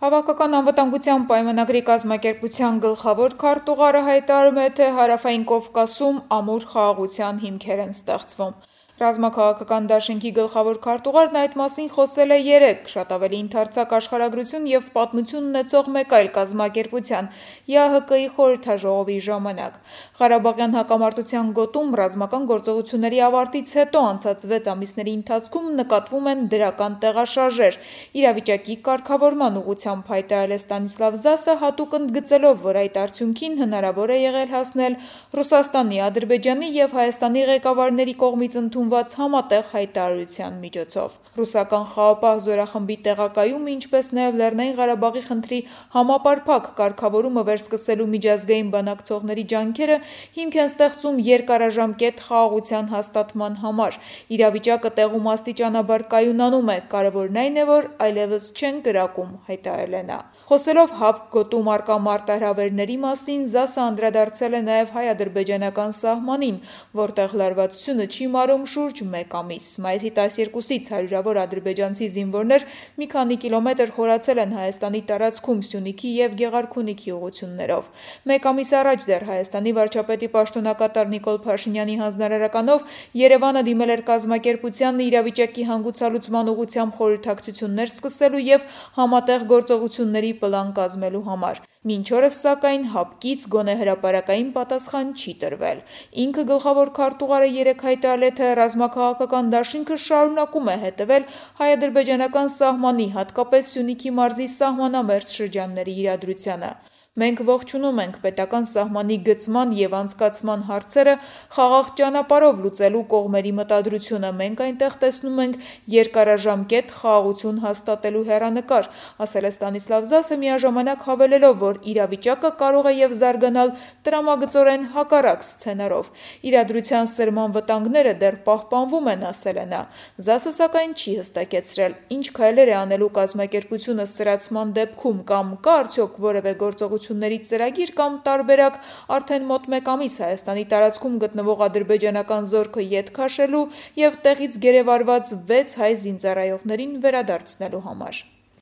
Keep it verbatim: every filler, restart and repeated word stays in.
Հավաքական անվտանգության պայմանագրի կազմակերպության գլխավոր քարտուղարը հայտարարում է, թե Հարավային Կովկասում ամուր խաղաղության հիմքեր են ստեղծվում։ Ռազմաքաղաքական դաշինքի գլխավոր քարտուղարն այդ մասին խոսել է երեկ, շատ ավելի ընդարձակ աշխարհագրություն և պատմություն ունեցող մեկ այլ կազմակերպության՝ ԵԱՀԿ-ի խորհրդաժողովի ժամանակ։ Ղարաբաղյան հակամարտության գոտում ռազմական գործողությունների ավարտից հետո անցած վեց ամիսների ընթացքում նկատվում են դրական տեղաշարժեր։ Իրավիճակի կարգավորման ուղղությամբ հայտարարել է Ստանիսլավ Զասը, հատուկ ընդգծելով, որ այդ արդյունքին հնարավոր է եղել հասնել Ռուսաստանի, Ադրբեջանի և Հայաստանի ղեկավարների կողմից ընդունված համատեղ հայտարարության միջոցով։ Ռուսական խաղաղապահ զորախմբի տեղակայումը, ինչպես նաև Լեռնային Ղարաբաղի խնդրի համապարփակ կարգավորումը վերսկսելու միջազգային բանակցողների ջանքերը հիմք են ստեղծում երկարաժամկետ խաղաղության հաստատման համար։ Իրավիճակը տեղում աստիճանաբար կայունանում է, կարևորն այն է, որ այլևս չեն կրակում, հայտարարել է նա։ Խոսելով ՀԱՊԿ գոտում առկա մարտահրավերների մասին, Զասը անդրադարձել է նաև հայ-ադրբեջանական սահմանին, որտեղ լարվածությունը չի մարում շուրջ մեկ ամիս։ Մայիսի տասներկուսից հարյուրավոր ադրբեջանցի զինվորներ մի քանի կիլոմետր խորացել են Հայաստանի տարածքում Սյունիքի և Գեղարքունիքի ուղղություններով։ Մեկ ամիս առաջ դեռ Հայաստանի վարչապետի պաշտոնակատար Նիկոլ Փաշինյանի հանձնարարականով Երևանը դիմել էր կազմակերպությանը իրավիճակի հանգուցալուծման ուղղությամբ խորհրդակցություններ սկսելու և համատեղ գործողությունների պլան կազմելու համար։ Մինչ օրս, սակայն, ՀԱՊԿ-ից գոնե հրապարակային պատասխան չի տրվել։ Ինքը գլխավոր քարտուղարը երեկ հայտարարել է, թե ռազմաքաղաքական դաշինքը շարունակում է հետևել հայ-ադրբեջանական սահմանի, հատկապես Սյունիքի մարզի սահմանամերձ շրջանների իրադրությանը։ Մենք ողջունում ենք պետական սահմանի գծման և անցկացման հարցերը խաղաղ ճանապարհով լուծելու կողմերի մտադրությունը։ Մենք այնտեղ տեսնում ենք երկարաժամկետ խաղաղություն հաստատելու հեռանկար, ասել է Ստանիսլավ Զասը, միաժամանակ հավելելով, որ իրավիճակը կարող է և զարգանալ տրամագծորեն հակառակ սցենարով։ Իրադրության սրման վտանգները դեռ պահպանվում են, ասել է նա։ Զասը, սակայն, չի հստակեցրել՝ ինչ քայլեր է անելու կազմակերպությունը սրացման դեպքում, կամ կա արդյոք որևէ գործողությունների ծրագիր կամ տարբերակ արդեն մոտ մեկ ամիս Հայաստանի տարածքում գտնվող ադրբեջանական զորքը ետ քաշելու և տեղից գերեվարված վեց հայ զինծառայողներին վերադարձնելու համար։